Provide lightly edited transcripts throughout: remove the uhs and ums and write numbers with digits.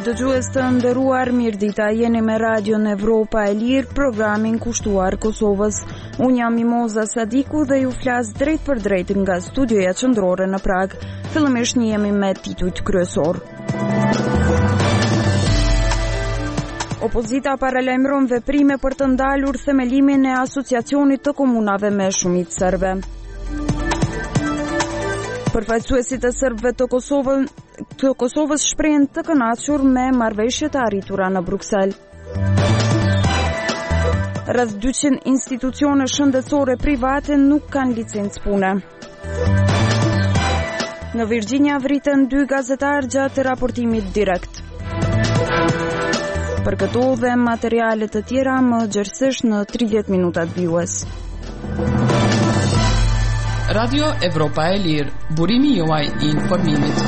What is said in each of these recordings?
dëgjues të nderuar, mirëdita, jeni me Radion Evropa e Lirë, programin kushtuar Kosovës. Unë jam Mimoza Sadiku dhe ju flas drejt për drejt nga studioja qendrore në Prag. Fillimisht njihemi me titujt kryesor. Opozita paralajmëron veprime për të ndalur themelimin e asociacionit të komunave me shumicë serbe. Përfaqësuesit e serbëve të Kosovës shprehen të kënaqur me marrëveshjet e arritura në Bruksel. Rreth 200 institucione shëndetësore private nuk kanë licencë pune. Në Virginia vriten 2 gazetarë gjatë raportimit direkt. Për këto dhe materiale të tjera më gjerësisht në 30 minutat vijues. Radio Evropa e Lirë, burimi juaj I informimit.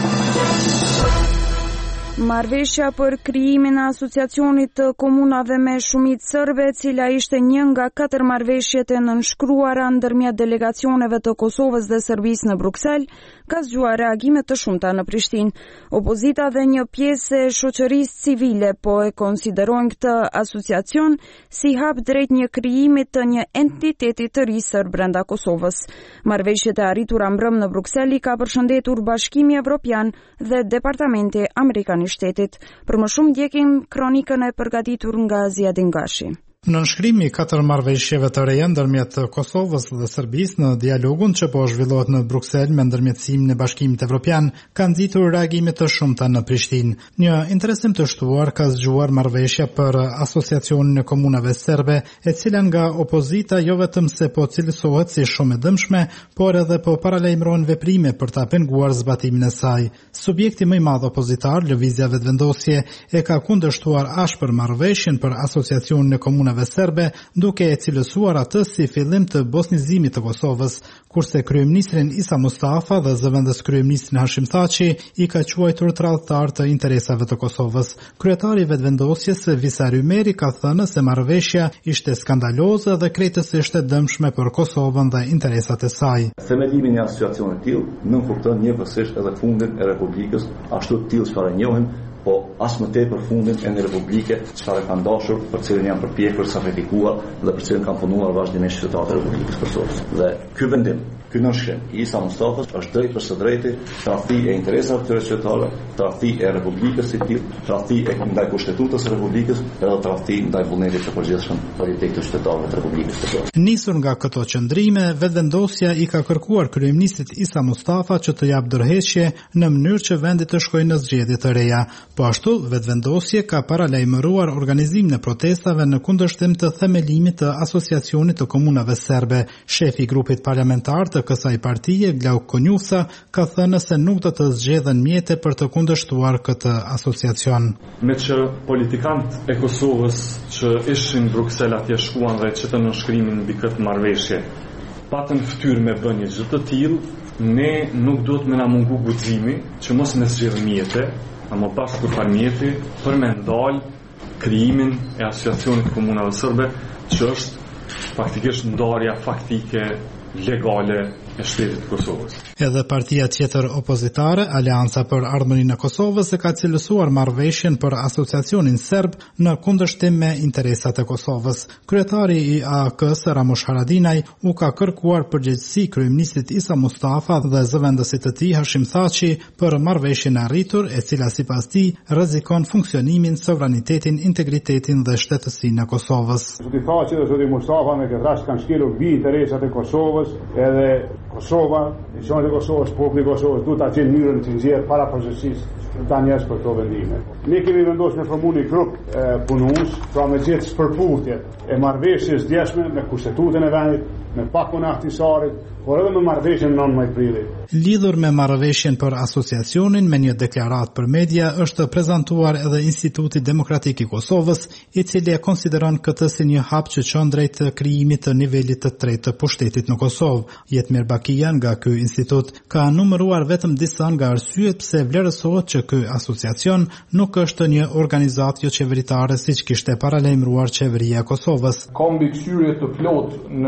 Marrëveshja për krijimin e asociacionit të komunave me shumicë serbe, cila ishte një nga 4 marrëveshjet e nënshkruara ndërmjet delegacioneve të Kosovës dhe Serbisë në Bruksel, ka zgjuar reagime të shumta në Prishtinë. Opozita dhe një pjesë e shoqërisë civile po e konsiderojnë këtë asociacion si hap drejt një krijimi të një entiteti të ri serb brenda Kosovës. Marrëveshjet e arritura mbrëm në Bruksel I ka përshëndetur Bashkimi Evropian dhe Departamenti Amerikan I Shtetit. Për më shumë ndjekim kronikën e përgatitur nga Ziadin Gashi. Në nënshkrimi 4 marrëveshjeve të reja ndërmjet Kosovës dhe Serbisë në dialogun që po zhvillohet në Bruksel me ndërmjetësimin e Bashkimit Evropian, kanë nxitur reagime të shumta në Prishtinë. Një interesim të shtuar ka zgjuar marrëveshja për asociacionin e komunave serbe, e cila nga opozita jo vetëm se po cilësohet si shumë e dëmshme, por edhe po paralajmëron veprime për ta penguar zbatimin e saj. Subjekti më I madh opozitar, Lëvizja Vetëvendosje, e ka kundërshtuar ashpër marrëveshjen për asociacionin e komunave serbe, duke e cilësuar atë si fillim të bosnizimit të Kosovës, kurse kryeministrin Isa Mustafa dhe zëvendës kryeministrin Hashim Thaçi I ka quajtur tradhtar të interesave të Kosovës. Kryetari I Vetëvendosjes Visar Ymeri ka thënë se marrëveshja ishte skandaloze dhe krejtësisht e dëmshme për Kosovën dhe interesat e saj. Themelimin e asociacionit të tillë nuk kupton njëkohësisht edhe fundin e Republikës, ashtu të tillë çfarë njohim, po as më tepër fundin e një republike çfarë kanë dashur, për cilën janë përpjekur sakrifikuar dhe për cilën kanë punuar vazhdimisht qytetarët e Republikës Kosovës. Dhe ky vendim, ky nënshkrim I Isa Mustafës është drejt për së drejti tradhti e interesave të qytetarëve, tradhti e Republikës së tillë, tradhti e ndaj kushtetutës së Republikës, edhe tradhti ndaj vullnetit të përgjithshëm për i të qytetarëve të Republikës Kosovës. Nisur nga këto qëndrime, Vetëvendosja I ka kërkuar kryeministit Isa Mustafa që të jap dorëheqje në mënyrë që vendi të shkojë në zgjedhje të reja. Po ashtu, Vetëvendosje ka paralajmëruar organizimin e protestave në kundërshtim të themelimit të asociacionit të komunave serbe. Shefi I grupit parlamentar të kësaj partie, Glauk Konjusa, ka thënë se nuk do të zgjedhen mjete për të kundërshtuar këtë asociacion. Me që politikanët e Kosovës që ishin Bruksel atje shkuan dhe që të nënshkrimin mbi këtë marrëveshje, patën fytyrë me bën një gjë të tillë, ne nuk duhet më na mungu guximi që mos ne zgjedhim mjete, ama bashkë për mjeti për me ndalë krijimin e asociacionit komunave serbe, që është faktikisht ndarja faktike legale e shtetit të Kosovës. Edhe partia tjetër opozitare, Aleanca për Ardhmërinë e Kosovës, e ka cilësuar marrëveshjen për asociacionin serb në kundërshtim me interesat e Kosovës. Kryetari I AK-s Ramush Haradinaj u ka kërkuar përgjegjësi kryeministit Isa Mustafa dhe zëvendësit të tij Hashim Thaçi për marrëveshjen e arritur, e cila sipas tij rrezikon funksionimin, sovranitetin, integritetin dhe shtetësinë e Kosovës. Zoti Thaçi dhe zoti Mustafa me këtë rast kanë shkelur mbi interesat e Kosovës, edhe Kosova, institucionet e Kosovës, populli I Kosovës duhet ta gjejnë mënyrën që nxjerr para përgjegjësisë ta njerëz për këto vendime. Ne kemi vendosur me formuar një grup punues, pra me gjetë shpërputjet e marrëveshjes djeshme me kushtetutën e vendit, me pakun e ahtisarit, por edhe me marrëveshjen 9 prillit. Lidhur me marrëveshjen për asociacionin, me një deklaratë për media është prezantuar edhe Instituti Demokratik I Kosovës, I cili e konsideron këtë si një hap që çon drejt krijimit të nivelit të tretë të pushtetit në Kosovë. Jetmir Bakia nga ky institut ka numëruar vetëm disa nga arsyet pse vlerësohet që ky asociacion nuk është një organizatë jo qeveritare siç kishte paralajmëruar qeveria e Kosovës. Ka mbikëqyrje të plot në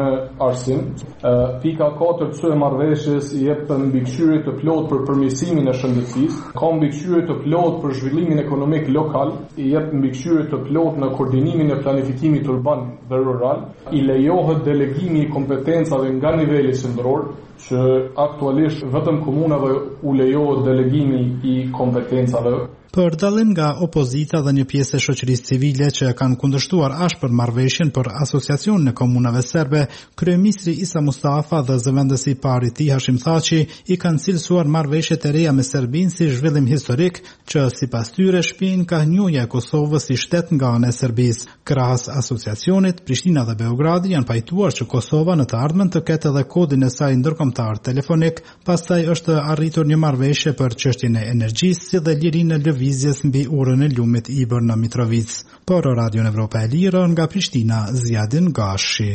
parsim. Pika 4 e marrëveshjes i jep mbikëqyrje të plotë për përmirësimin e shëndetësisë, ka mbikëqyrje të plotë për zhvillimin ekonomik lokal, i jep mbikëqyrje të plotë në koordinimin e planifikimit urban dhe rural, i lejohet delegimi i kompetencave nga niveli qendror, që aktualisht vetëm komunave u lejohet delegimi i kompetencave. Për dallim nga opozita dhe një pjesë e shoqërisë civile që kanë kundërshtuar ashpër marrëveshjen për asociacionin e komunave serbe, kryeministri Isa Mustafa dhe zëvendësi i parë i tij Hashim Thaçi i kanë cilësuar marrëveshjet e reja me Serbinë si zhvillim historik që sipas tyre shpihen ka hynja e Kosovës si shtet nga ana e Serbisë. Krahas asociacionit, Prishtina dhe Beogradi janë pajtuar që Kosova në të ardhmen të ketë edhe kodin e saj ndërkombëtar telefonik, pastaj është arritur një marrëveshje për çështjen e energjisë si dhe lirinë e lëvizjes mbi urën e lumit Ibër në Mitrovic. Por Radio Evropa e Lirë nga Prishtina, Zjadin Gashi.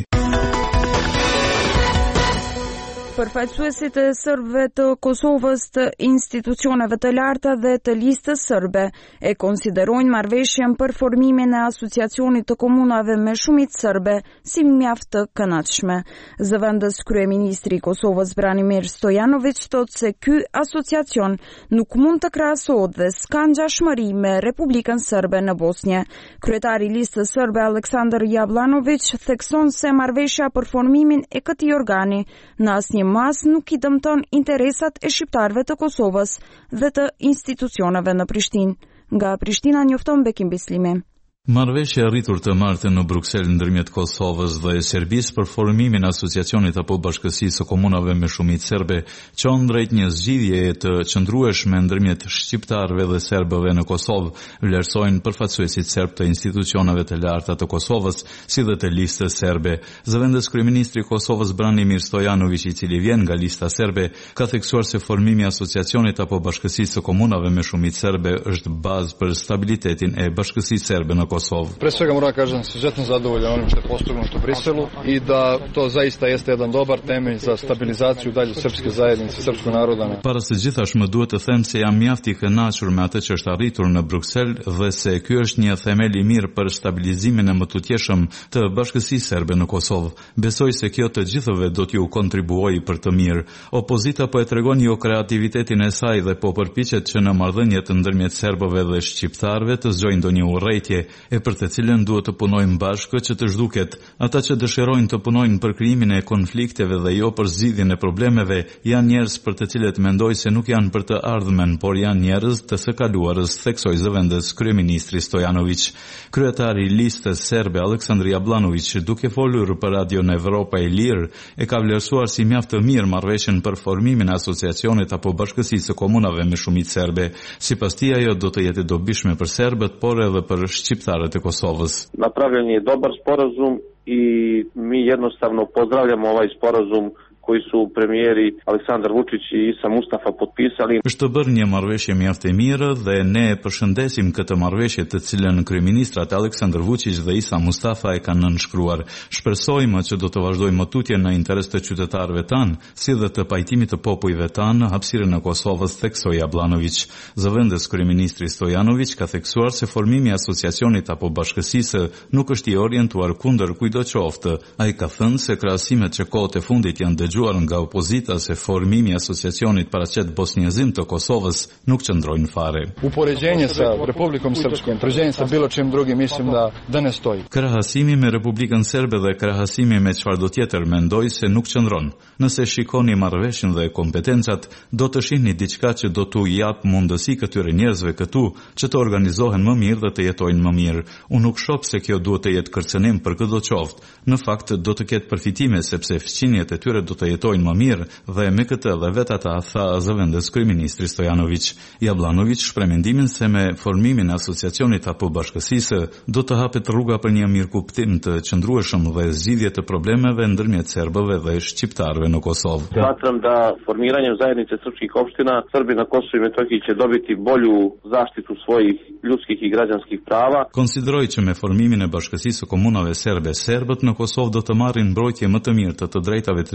Përfaqësuesit e serbëve të Kosovës të institucioneve të larta dhe të listës serbe e konsiderojnë marrëveshjen për formimin e asociacionit të komunave me shumicë serbe si mjaft të kënaqshme. Zëvendës kryeministri i Kosovës Branimir Stojanović thotë se ky asociacion nuk mund të krahasohet dhe s'ka ngjashmëri me Republikën Serbe në Bosnjë. Kryetari i listës serbe Aleksandar Jablanović thekson se marrëveshja për formimin e këtij organi në asnjë mas nuk i dëmton interesat e shqiptarëve të Kosovës dhe të institucioneve në Prishtinë. Nga Prishtina njofton Bekim Bislimi. Marrëveshja e arritur të martën në Bruksel ndërmjet Kosovës dhe Serbisë për formimin e asociacionit apo bashkësisë së komunave me shumicë serbe çon drejt një zgjidhjeje të qëndrueshme ndërmjet shqiptarëve dhe serbëve në Kosovë, vlerësojnë përfaqësuesit serb të institucioneve të larta të Kosovës, si dhe të listës serbe. Zëvendës kryeministri i Kosovës Branimir Stojanović, i cili vjen nga lista serbe, ka theksuar se formimi i asociacionit apo bashkësisë së komunave me shumicë serbe është bazë për stabilitetin e bashkësisë serbe në Kosovë. Pre svega moram kažem se izuzetno zadovoljan onim što je postignuto u Briselu i da to zaista jeste jedan dobar temelj za stabilizaciju dalje srpske zajednice, srpskog naroda. Para së gjithash më duhet të them se jam mjaft i kënaqur me atë që është arritur në Bruksel dhe se ky është një themel i mirë për stabilizimin e mëtutjeshëm të bashkësisë serbe në Kosovë. Besoj se kjo të gjithëve do t'ju kontribuojë për të mirë. Opozita po e tregon jo kreativitetin e saj dhe po përpiqet që në marrëdhëniet ndërmjet serbëve dhe shqiptarëve të zgjojnë ndonjë urrëtie e për të cilën duhet të punojnë bashkë që të zhduket. Ata që dëshirojnë të punojnë për krijimin e konflikteve dhe jo për zgjidhjen e problemeve janë njerëz për të cilët mendoj se nuk janë për të ardhmen, por janë njerëz të së kaluarës, theksoi zëvendës kryeministri Stojanović. Kryetari i listës serbe Aleksandar Jablanović, duke folur për Radio Evropa e Lirë, e ka vlerësuar si mjaft të mirë marrëveshjen për formimin e asociacionit apo bashkësisë së komunave me shumicë serbe. Sipas tij ajo do të jetë e dobishme për serbët, por edhe për shqiptarët e Kosovës. Napravljen je dobar sporazum i mi jednostavno pozdravljamo ovaj sporazum koji su premijeri Aleksandar Vučić i Isa Mustafa potpisali. Është bërë një marrëveshje mjaft e mirë dhe ne përshëndesim këtë marrëveshje të cilën kryeministrat Aleksandar Vučić dhe Isa Mustafa e kanë nënshkruar. Shpresojmë që do të vazhdojë mëtutjen në interes të qytetarëve tanë, si dhe të pajtimit të popujve tanë në hapësirën e Kosovës, theksoi Jablanović. Zëvendës kryeministri Stojanović ka theksuar se formimi i asociacionit apo bashkësisë nuk është i orientuar kundër kujdocoftë. Ai ka thënë se krahasimet që kohët e fundit janë nga opozita se formimi i asociacionit paraqet bosnjazim të Kosovës nuk qëndrojnë fare. Upoređenje sa Republikom Srpskom, upoređenje sa bilo čim drugim mislim da ne stoji. Krahasimi me Republikën Serbe dhe krahasimi me çfarëdo tjetër mendoj se nuk qëndron. Nëse shikoni marrëveshjen dhe kompetencat, do të shihni diçka që do t'u jap mundësi këtyre njerëzve këtu që të organizohen më mirë dhe të jetojnë më mirë. Unë nuk shoh se kjo duhet të jetë kërcënim për çdo qoftë. Në fakt do të ketë përfitime sepse fqinjet e tyre do të jetojnë më mirë dhe me këtë dhe vetë ata, tha zëvendës kryeministri Stojanović. Jablanović shpreh mendimin se me formimin e asociacionit apo bashkësisë do të hapet rruga për një mirëkuptim të qëndrueshëm dhe zgjidhje të problemeve ndërmjet serbëve dhe shqiptarëve në Kosovë. Smatram da formiranjem zajednice srpskih opština Srbi na Kosovu i Metohiji će dobiti bolju zaštitu svojih ljudskih i građanskih prava. Konsideroj që me formimin e bashkësisë së komunave serbe, serbët në Kosovë do të marrin mbrojtje më të mirë të drejtave të tyre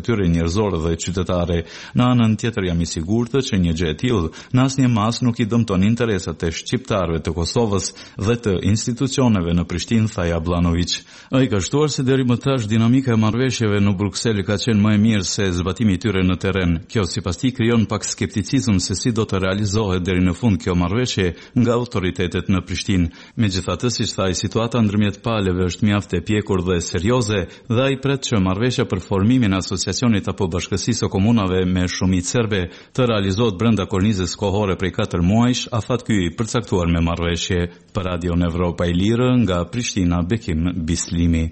njerëzore dhe qytetare. Në anën tjetër jam i sigurt që një gjë e tillë në asnjë mas nuk i dëmton interesat e shqiptarëve të Kosovës dhe të institucioneve në Prishtinë, tha Jablanović. Ai ka shtuar se deri më tash dinamika e marrëveshjeve në Bruksel ka qenë më e mirë se zbatimi i tyre në terren. Kjo sipas tij krijon pak skepticizëm se si do të realizohet deri në fund kjo marrëveshje nga autoritetet në Prishtinë. Megjithatë, siç thaj, situata ndërmjet palëve është mjaft e pjekur dhe serioze dhe ai pret që marrëveshja për formimin e asociacionit apo bashkësisë së komunave me shumicë serbe të realizohet brenda kornizës kohore prej 4 muajsh, afat ky i përcaktuar me marrëveshje. Për Radio Evropa e Lirë nga Prishtina, Bekim Bislimi.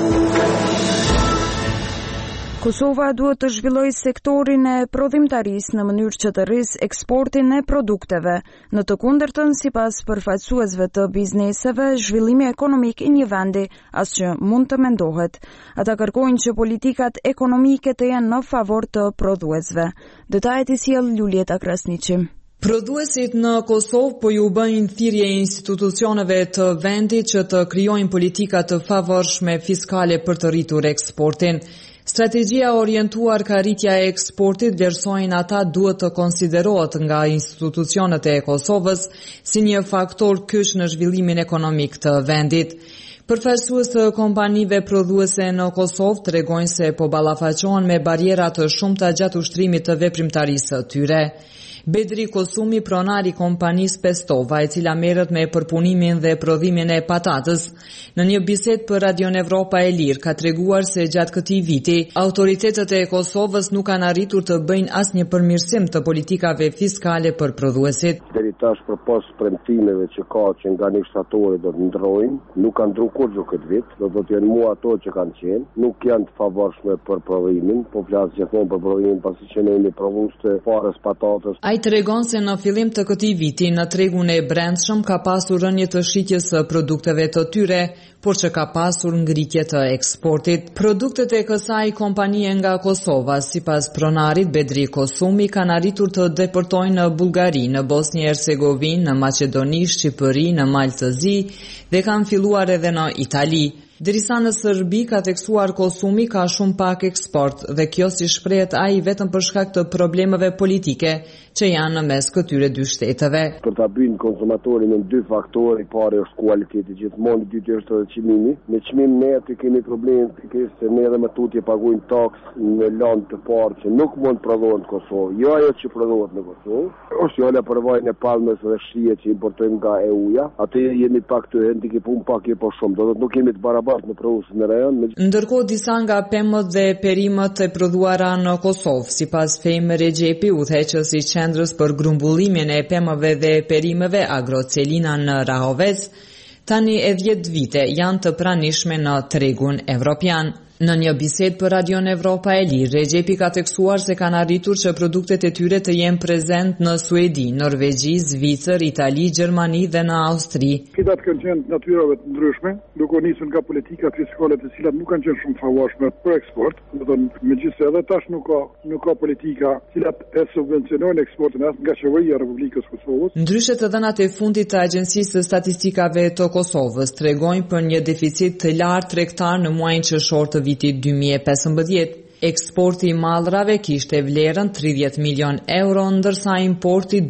Kosova duhet të zhvillojë sektorin e prodhimtarisë në mënyrë që të rrisë eksportin e produkteve. Në të kundërtën, sipas përfaqësuesve të bizneseve, zhvillimi ekonomik i një vendi asgjë mund të mendohet. Ata kërkojnë që politikat ekonomike të jenë në favor të prodhuesve. Detajet i sjell Julieta Krasniqi. Prodhuesit në Kosovë po ju bëjnë thirrje institucioneve të vendit që të krijojnë politika të favorshme fiskale për të rritur eksportin. Strategjia orientuar ka rritja e eksportit, vlerësojnë ata, duhet të konsiderohet nga institucionet e Kosovës si një faktor kyç në zhvillimin ekonomik të vendit. Përfaqësues të kompanive prodhuese në Kosovë tregojnë se po ballafaqohen me barriera të shumta gjatë ushtrimit të veprimtarisë së tyre. Bedri Kosumi, pronari kompanisë Pestova, e cila merret me përpunimin dhe prodhimin e patatës, në një bisedë për Radio Evropa e Lirë ka treguar se gjatë këtij viti autoritetet e Kosovës nuk kanë arritur të bëjnë asnjë përmirësim të politikave fiskale për prodhuesit. Deri tash përpas premtimeve që ka që nga administratorët do të ndrojnë, nuk kanë ndruar kurrë këtë vit, do të jenë mua ato që kanë qenë, nuk janë të favorshme për prodhimin, po flas gjithmonë për prodhimin pasi që ne prodhues të farës patatës. Ai tregon se në fillim të këtij viti në tregun e brendshëm ka pasur rënje të shitjes së produkteve të tyre, por që ka pasur ngritje të eksportit. Produktet e kësaj kompanie nga Kosova, sipas pronarit Bedri Kosumi, kanë arritur të deportojnë në Bullgari, në Bosnjë e Hercegovinë, në Maqedoni, Shqipëri, në Maltëzi dhe kanë filluar edhe në Itali. Derisa në Serbi ka theksuar Kosumi ka shumë pak eksport dhe kjo si shprehet ai vetëm për shkak të problemeve politike që janë në mes këtyre dy shteteve. Për ta bën konsumatorin në dy faktorë, i parë është kualiteti gjithmonë, i dytë është edhe çmimi. Me çmim ne aty kemi problem pikërisht se ne edhe më tutje paguajmë taksë në land të parë që nuk mund të prodhohen në Kosovë. Jo ajo që prodhohet në Kosovë. Ose jola për vajin e palmës dhe shihet që importojmë nga EU-ja. Atë jemi pak të handikapum pak e po shumë. Do të nuk kemi të barabartë në prodhuesin e rajon. Ndërkohë disa nga pemët dhe perimet e prodhuara në Kosovë, sipas Fejmë Regjepi, udhëheqës i qendrës për grumbullimin e pemëve dhe perimeve Agrocelina në Rahovec, tani e 10 vite janë të pranishme në tregun evropian. Në një bisedë për Radio Evropa e Lirë, Regjepi ka theksuar se kanë arritur që produktet e tyre të jenë prezent në Suedi, Norvegji, Zvicër, Itali, Gjermani dhe në Austri. Këtat kanë qenë natyrave të ndryshme, duke nisur nga politika fiskale të cilat nuk kanë qenë shumë favorshme për eksport. Do të thonë, megjithëse edhe tash nuk ka politika të cilat e subvencionojnë eksportin as nga qeveria e Republikës së Kosovës. Ndryshe të dhënat e fundit të Agjencisë së Statistikave të Kosovës tregojnë për një deficit të lartë tregtar në muajin qershor të vitit 2015. Eksporti i mallrave kishte vlerën 30 milion euro, ndërsa importi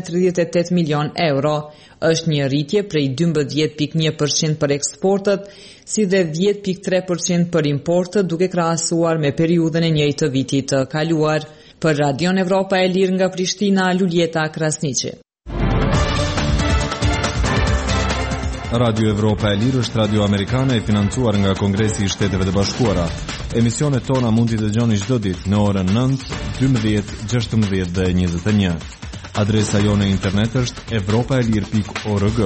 238 milion euro. Është një rritje prej 12.1% për eksportet, si dhe 10.3% për importet, duke krahasuar me periudhën e njëjtë të vitit të kaluar. Për Radio Evropa e Lirë nga Prishtina, Julieta Krasniqi. Radio Evropa e Lirë është radio amerikane e financuar nga Kongresi i Shteteve të Bashkuara. Emisionet tona mund t'i dëgjoni çdo ditë në orën 9, 12, 16 dhe 21. Adresa jone internet është evropaelir.org.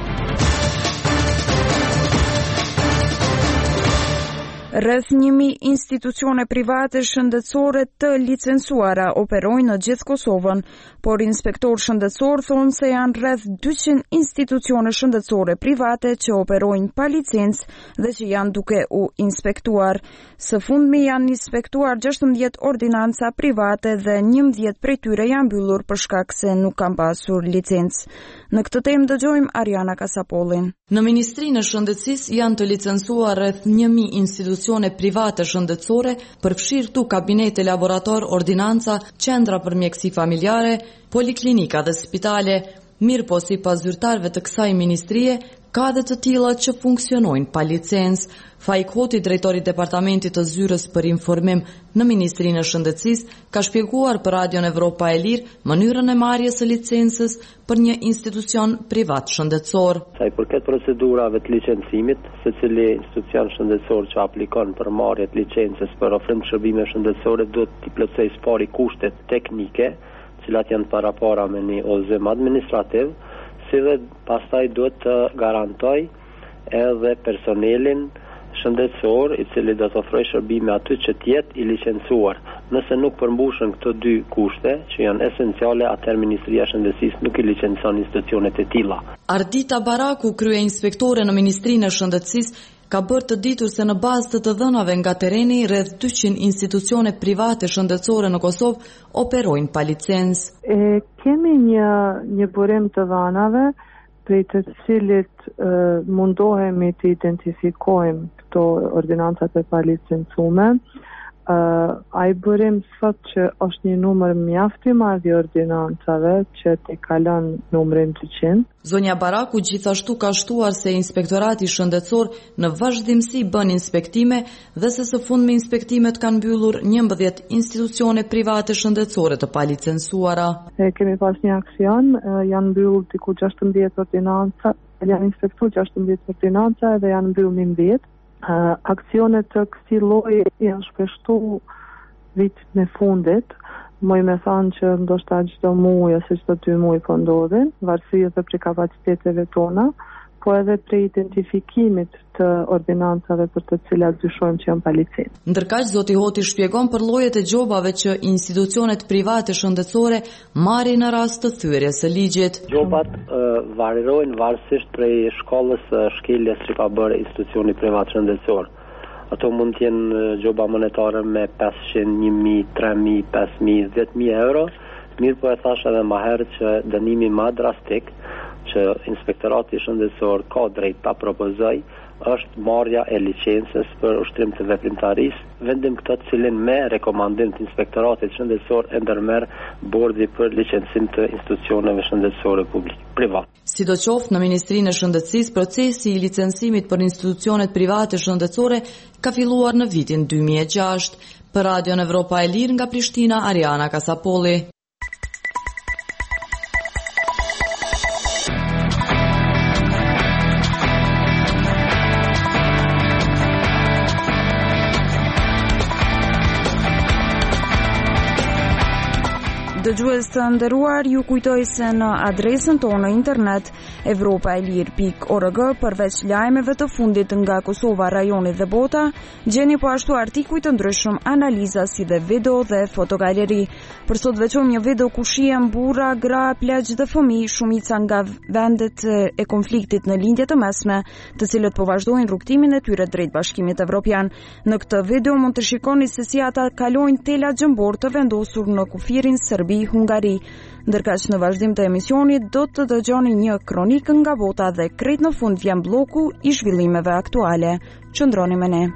Rreth 1000 institucione private shëndetësore të licencuara operojnë në gjithë Kosovën, por inspektor shëndetësor thonë se janë rreth 200 institucione shëndetësore private që operojnë pa licencë dhe që janë duke u inspektuar. Së fundmi janë inspektuar 16 ordinanca private dhe 11 prej tyre janë mbyllur për shkak se nuk kanë pasur licencë. Në këtë temë dëgjojmë Ariana Kasapollin. Në Ministrinë e Shëndetësisë janë të licencuar rreth 1000 institucione institucione private shëndetësore, përfshirë tu kabinete, laborator, ordinanca, qendra për mjekësi familjare, poliklinika dhe spitale. Mirë po si pas zyrtarëve të kësaj ministrie, ka dhe të tilla që funksionojnë pa licencë. Faik Hoti, drejtori i Departamentit të Zyrës për informim në Ministrinë e Shëndetësisë, ka shpjeguar për Radion Evropa e Lirë mënyrën e marrjes së licencës për një institucion privat shëndetësor. Sa i përket procedurave të licencimit, secili institucion shëndetësor që aplikon për marrje të licencës për ofrim të shërbime shëndetësore duhet të plotësojë pari kushtet teknike, të cilat janë para me një udhëzim administrativ, si dhe pastaj duhet të garantoj edhe personelin shëndetësor i cili do të ofrojë shërbime aty që të jetë i licencuar. Nëse nuk përmbushen këto dy kushte që janë esenciale, atëherë Ministria e Shëndetësisë nuk i licencon institucionet e tilla. Ardita Baraku, krye inspektore në Ministrinë e Shëndetësisë, ka bërë të ditur se në bazë të dhënave nga tereni rreth 200 institucione private shëndetësore në Kosovë operojnë pa licencë. Kemi një burim të dhënave prej të cilit mundohemi të identifikojmë këto ordinancat e pa licencume. Ai burim sot që është një numër mjaft i madh i ordinancave që të kalon numrin 200. Zonja Baraku gjithashtu ka shtuar se Inspektorati Shëndetësor në vazhdimsi bën inspektime dhe se së fundmi inspektimet kanë mbyllur 11 institucione private shëndetësore të palicencuara. Kemi pas një aksion, janë mbyllur diku 16 ordinanca, janë inspektuar 16 ordinanca dhe janë mbyllur 11. Aksionet të kësaj lloji janë shpeshtu vitin e fundit. Moj me thanë që ndoshta çdo muaj ose çdo 2 muaj po ndodhin, varësisht edhe prej kapaciteteve tona, po edhe prej identifikimit të ordinancave për të cilat dyshojmë që janë pa licencë. Ndërkaq zoti Hoti shpjegon për llojet e gjobave që institucionet private shëndetësore marrin në rast të thyerjes së ligjit. Gjobat varierojnë varësisht prej shkollës së shkeljes që ka bërë institucioni privat shëndetësor. Ato mund të jenë gjoba monetare me 500, 1000, 3000, 5000, 10000 euro. Mirë po e thash edhe më herët që dënimi më drastik që Inspektorati Shëndetësor ka drejt ta propozoj është marrja e licencës për ushtrim të veprimtarisë, vendim këtë të cilin me rekomandim të Inspektoratit Shëndetësor e ndërmerr bordi për licencim të institucioneve shëndetësore privat. Sidoqoftë në Ministrinë e Shëndetësisë, procesi i licencimit për institucionet private shëndetësore ka filluar në vitin 2006. Për Radion Evropa e Lirë nga Prishtina, Ariana Kasapolli. Dëgjues të nderuar, ju kujtoj se në adresën tonë internet evropaelir.org përveç lajmeve të fundit nga Kosova, rajoni dhe bota, gjeni po ashtu artikuj të ndryshëm, analiza si dhe video dhe fotogaleri. Për sot veçojmë një video ku shihen burra, gra, pleq dhe fëmijë, shumica nga vendet e konfliktit në lindje të mesme, të cilët po vazhdojnë rrugtimin e tyre drejt Bashkimit Evropian. Në këtë video mund të shikoni se si ata kalojnë tela gjëmbor të vendosur në kufirin Serbi-Hungari. Ndërkaq në vazhdim të emisionit do të dëgjoni një kronikë nga bota dhe krejt në fund vjen bloku i zhvillimeve aktuale. Qëndroni me ne.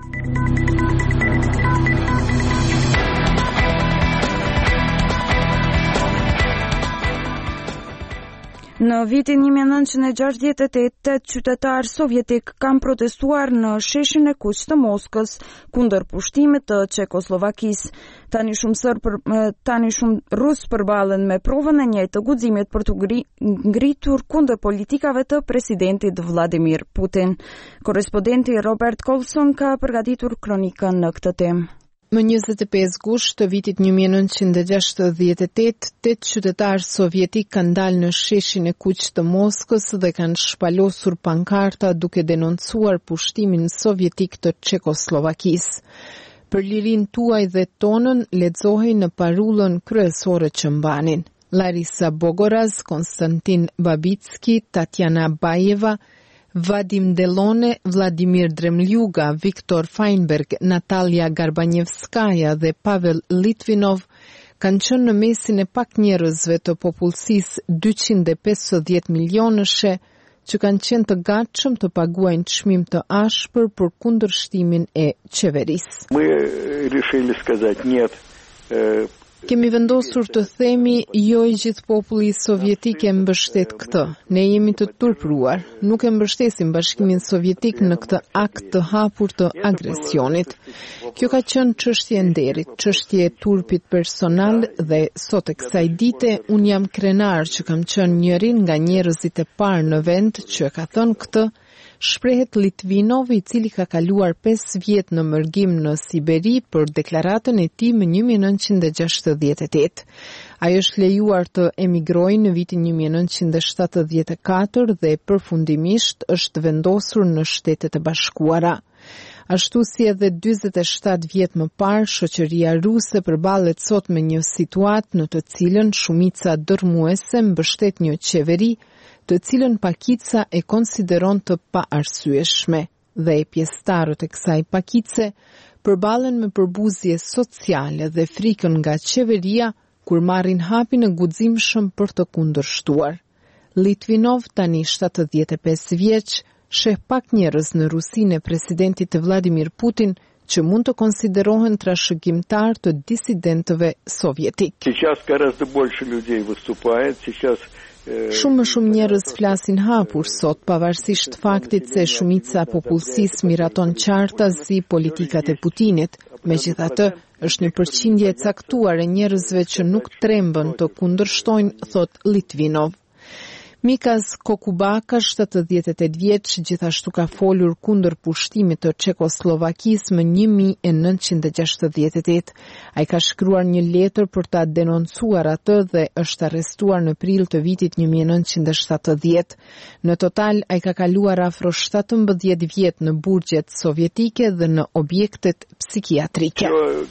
Në vitin 1968, 8 qytetarë sovjetik kanë protestuar në sheshin e kuq të Moskës kundër pushtimit të Çekoslovakisë. Tani shumë rus përballen me provën e njëjtë të guximit për të ngritur kundër politikave të presidentit Vladimir Putin. Korrespondenti Robert Colson ka përgatitur kronikën në këtë temë. Më 25 gusht të vitit 1968, 8 qytetarë sovjetik kanë dalë në sheshin e kuq të Moskës dhe kanë shpalosur pankarta duke denoncuar pushtimin sovjetik të Çekoslovakisë. Për lirin tuaj dhe tonën, lexohej në parullën kryesore që mbanin. Larisa Bogoraz, Konstantin Babicki, Tatjana Bajeva, Vadim Delone, Vladimir Dremljuga, Viktor Feinberg, Natalia Garbanjevskaja dhe Pavel Litvinov kanë qenë në mesin e pak njerëzve të popullsisë 250 milionëshe që kanë qenë të gatshëm të paguajnë çmim të ashpër për kundërshtimin e qeverisë. Kemi vendosur të themi jo i gjithë populli sovjetik e mbështet këtë. Ne jemi të turpruar. Nuk e mbështesim Bashkimin Sovjetik në këtë akt të hapur të agresionit. Kjo ka qenë çështje e nderit, çështje e turpit personal dhe sot e kësaj dite un jam krenar që kam qenë njëri nga njerëzit e parë në vend që ka thënë këtë. Shprehet Litvinov, i cili ka kaluar 5 vjet në mërgim në Siberi për deklaratën e tij më 1968. Ai është lejuar të emigrojë në vitin 1974 dhe përfundimisht është vendosur në Shtetet e Bashkuara. Ashtu si edhe 47 vjet më parë, shoqëria ruse përballet sot me një situatë në të cilën shumica dërmuese mbështet një qeveri të cilën pakica e konsideron të paarsyeshme, dhe pjesëtarët e kësaj pakice përballen me përbuzje sociale dhe frikën nga qeveria kur marrin hapin e guximshëm për të kundërshtuar. Litvinov, tani 75 vjeç, sheh pak njerëz në Rusinë e presidentit Vladimir Putin që mund të konsiderohen trashëgimtar të disidentëve sovjetik. Shumë më shumë njerëz flasin hapur sot, pavarësisht faktit se shumica e popullsisë miraton qarta zi politikat e Putinit. Megjithatë, është një përqindje e caktuar e njerëzve që nuk trembën të kundërshtojnë, thot Litvinov. Mikas Kokubaka, 78 vjeç, gjithashtu ka folur kundër pushtimit të Çekoslovakisë më 1968. Ai ka shkruar një letër për ta denoncuar atë dhe është arrestuar në prill të vitit 1970. Në total, ai ka kaluar afro 17 vjet në burgjet sovjetike dhe në objektet psikiatrike.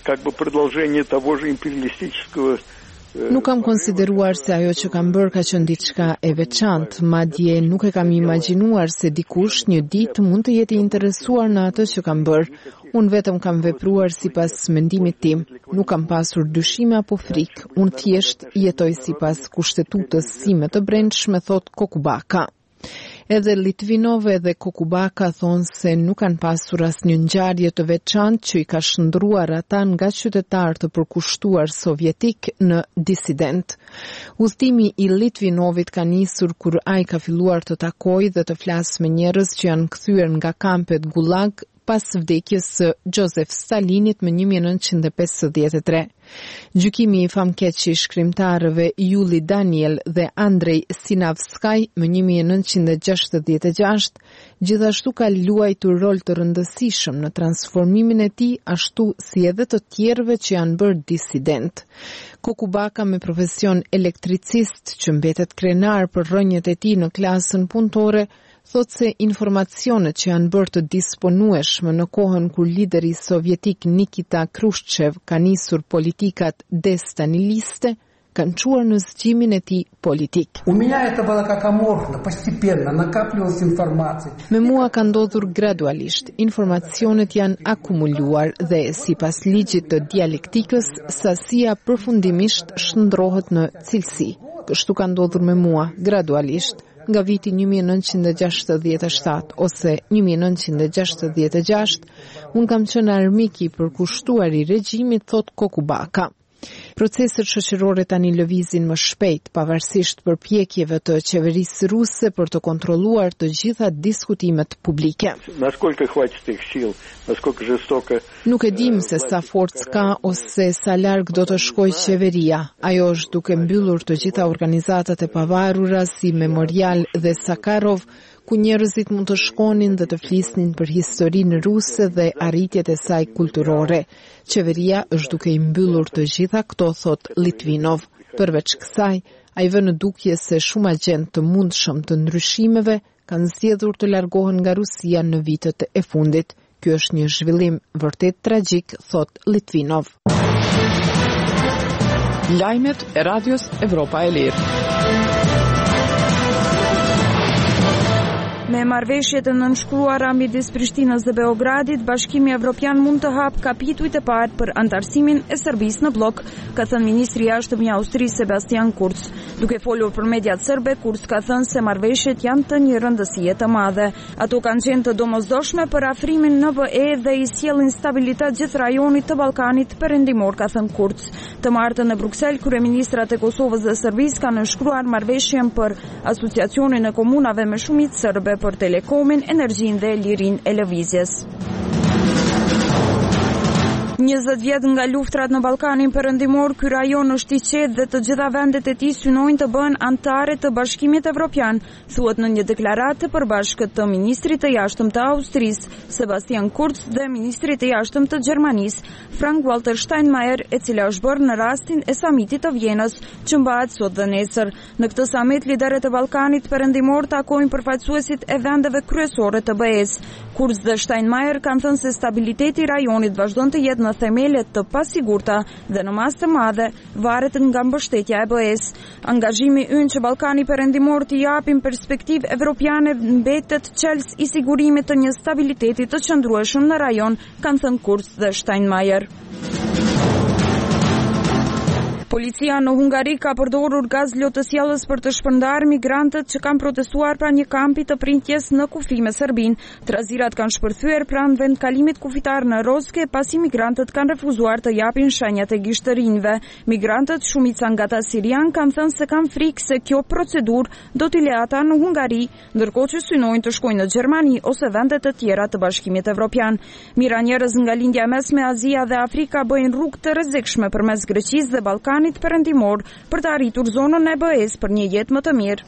Nuk kam konsideruar se ajo që kam bërë ka qenë diçka e veçantë, madje nuk e kam imagjinuar se dikush një ditë mund të jetë i interesuar në atë që kam bërë. Unë vetëm kam vepruar sipas mendimit tim, nuk kam pasur dyshime apo frikë, unë thjesht jetoj sipas kushtetutës sime të brendshme, thot Kokubaka. Edhe Litvinov dhe Kokubaka thonë se nuk kanë pasur asnjë ngjarje të veçantë që i ka shndruar ata nga qytetar të përkushtuar sovjetik në disident. Udhëtimi i Litvinovit ka nisur kur ai ka filluar të takojë dhe të flasë me njerëz që janë kthyer nga kampet Gulag pas vdekjes së Josef Stalinit më 1953. Gjykimi i famkeq i shkrimtarëve Yuli Daniel dhe Andrei Sinavskaj më 1966 gjithashtu ka luajtur rol të rëndësishëm në transformimin e tij, ashtu si edhe të tjerëve që janë bërë disident. Kokubaka, me profesion elektricist që mbetet krenar për rrënjët e tij në klasën punëtore, thot se informacionet që janë bërë të disponueshme në kohën kur lideri sovjetik Nikita Khrushchev ka nisur politikat destaniliste, kanë çuar në zgjimin e tij politik. Me mua ka ndodhur gradualisht, informacionet janë akumuluar dhe sipas ligjit të dialektikës, sasia përfundimisht shndrohet në cilësi. Kështu ka ndodhur me mua, gradualisht, nga viti 1967 ose 1966, unë kam qenë armik i përkushtuar i regjimit, thot Kokubaka. Proceset shoqërore tani lëvizin më shpejt, pavarësisht përpjekjeve të qeverisë ruse për të kontrolluar të gjitha diskutimet publike. Nuk e dim se sa forcë ka ose sa larg do të shkojë qeveria. Ajo është duke mbyllur të gjitha organizatat e pavarura si Memorial dhe Sakharov, ku njerëzit mund të shkonin dhe të flisnin për historinë ruse dhe arritjet e saj kulturore. Qeveria është duke i mbyllur të gjitha këto, thot Litvinov. Përveç kësaj, ai vë në dukje se shumë agent të mundshëm të ndryshimeve kanë zgjedhur të largohen nga Rusia në vitet e fundit. Ky është një zhvillim vërtet tragjik, thot Litvinov. Lajmet e Radios Evropa e Lirë. Me marrëveshjet e nënshkruara midis Prishtinës dhe Beogradit, Bashkimi Evropian mund të hap kapitujt e parë për antarësimin e Serbisë në blok, ka thënë ministri i jashtëm i Austrisë Sebastian Kurz. Duke folur për mediat serbe, Kurz ka thënë se marrëveshjet janë të një rëndësie të madhe. Ato kanë qenë të domosdoshme për afrimin në BE dhe i sjellin stabilitet gjithë rajonit të Ballkanit Perëndimor, ka thënë Kurz. Të martën në Bruksel, kryeministrat e Kosovës dhe Serbisë kanë nënshkruar marrëveshjen për asociacionin e komunave me shumicë serbe për telekomin, energjinë dhe lirinë e lëvizjes. 20 vjet nga luftrat në Ballkanin Perëndimor, ky rajon është i qetë dhe të gjitha vendet e tij synojnë të bëhen anëtare të Bashkimit Evropian, thuhet në një deklaratë të përbashkët të ministrit të jashtëm të Austrisë, Sebastian Kurz, dhe ministrit të jashtëm të Gjermanisë, Frank-Walter Steinmeier, e cila është bërë në rastin e samitit të Vjenës, që mbahet sot dhe nesër. Në këtë samit, liderët e Ballkanit Perëndimor takojnë përfaqësuesit e vendeve kryesore të BE-s. Kurz dhe Steinmeier kanë thënë se stabiliteti i rajonit vazhdon të jetë në themelet të pasigurta dhe në masë të madhe varet nga mbështetja e BE-s. Angazhimi ynë që Ballkani Perëndimor t'i japin perspektivë evropiane mbetet çelës i sigurimit të një stabiliteti të qëndrueshëm në rajon, kanë thënë Kurz dhe Steinmeier. Policia në Hungari ka përdorur gaz lotësjellës për të shpërndarë migrantët që kanë protestuar pranë një kampi të printjes në kufi me Serbinë. Trazirat kanë shpërthyer pranë vendkalimit kufitar në Rozke, pasi migrantët kanë refuzuar të japin shenjat e gishtërinjve. Migrantët, shumica nga ata sirian, kanë thënë se kanë frikë se kjo procedurë do t'i lejë ata në Hungari, ndërkohë që synojnë të shkojnë në Gjermani ose vende të tjera të Bashkimit Evropian. Mira njerëz nga lindja e mesme, Azia dhe Afrika bëjnë rrugë të rrezikshme përmes Greqisë dhe Ballkanit Perëndimor për të arritur zonën e BE-s për një jetë më të mirë.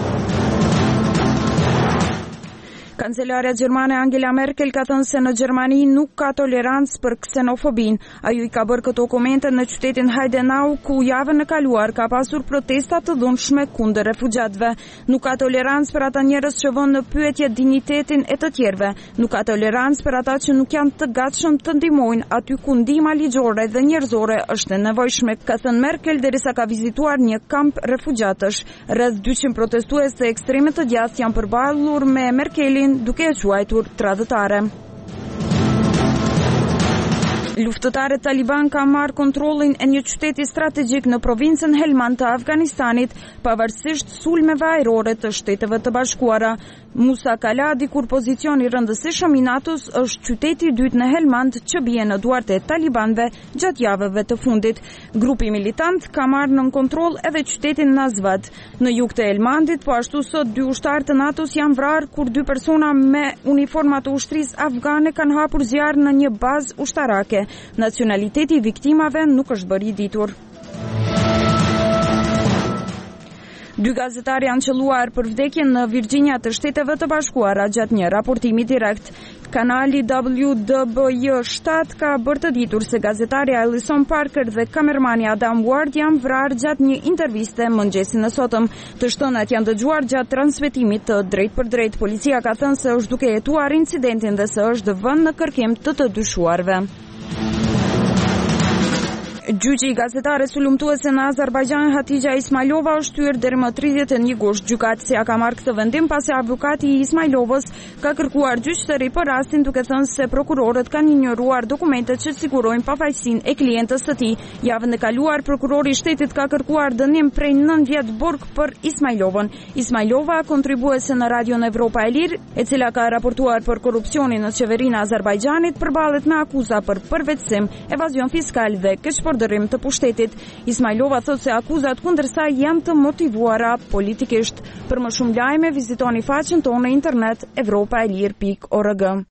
Kancelarja gjermane Angela Merkel ka thënë se në Gjermani nuk ka tolerancë për ksenofobin. Ajo i ka bërë këto komente në qytetin Heidenau, ku javën e kaluar ka pasur protesta të dhunshme kundër refugjatëve. Nuk ka tolerancë për ata njerëz që vënë në pyetje dinjitetin e të tjerëve. Nuk ka tolerancë për ata që nuk janë të gatshëm të ndihmojnë aty ku ndihma ligjore dhe njerëzore është e nevojshme, ka thënë Merkel derisa ka vizituar një kamp refugjatësh. Rreth 200 protestues të ekstremit të djathtë janë përballur me Merkelin duke e quajtur tradhëtare. Luftëtarët Taliban kanë marrë kontrollin e një qyteti strategjik në provincën Helmand të Afganistanit, pavarësisht sulmeve ajrore të Shteteve të Bashkuara. Musa Kala, dikur pozicion i rëndësishëm i NATO-s, është qyteti i dytë në Helmand që bie në duart e talibanëve gjatë javëve të fundit. Grupi militant ka marrë nën kontroll edhe qytetin Nazvad. Në jug të Helmandit, po ashtu sot 2 ushtarë të NATO-s janë vrarë kur 2 persona me uniforma të ushtrisë afgane kanë hapur zjarr në një bazë ushtarake. Nacionaliteti i viktimave nuk është bërë i ditur. 2 gazetarë janë qelluar për vdekjen në Virginia të Shteteve të Bashkuara gjatë një raportimi direkt. Kanali WDBJ7 ka bërë të ditur se gazetarja Alison Parker dhe kamermani Adam Ward janë vrarë gjatë një interviste mëngjesin e sotëm. Të shtënat janë dëgjuar gjatë transmetimit të drejt për drejt. Policia ka thënë se është duke hetuar incidentin dhe se është vënë në kërkim të dyshuarve. Gjyqi i gazetares sulumtuese në Azerbajxhan Hatixha Ismailova është shtyr deri më 31 gusht. Gjykatësia ka marrë këtë vendim pasi avukati i Ismailovës ka kërkuar gjyqtëri për rastin, duke thënë se prokurorët kanë injoruar dokumentet që sigurojnë pafajësinë e klientës së tij. Javën e kaluar prokurori i shtetit ka kërkuar dënim prej 9 vjet burg për Ismailovën. Ismailova, kontribuese në Radion Evropa e Lirë, e cila ka raportuar për korrupsionin në qeverinë e Azerbajxhanit, përballet me akuza për përvetësim, evazion fiskal dhe keqpërdërim të pushtetit. Ismailova thot se akuzat kundër saj janë të motivuara politikisht. Për më shumë lajme, vizitoni faqen tonë në internet evropaelir.org.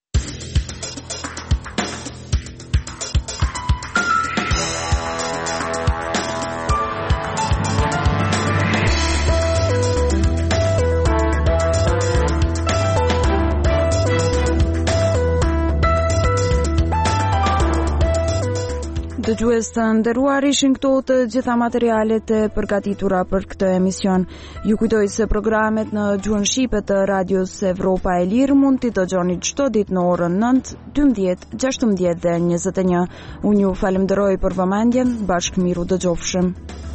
Dëgjues të nderuar, ishin këto të gjitha materialet e përgatitura për këtë emision. Ju kujtoj se programet në gjuhën shqipe të Radios Evropa e Lirë mund t'i dëgjoni çdo ditë në orën 9, 12, 16 dhe 21. Unë ju falenderoj për vëmendjen, bashkë miru dëgjofshëm.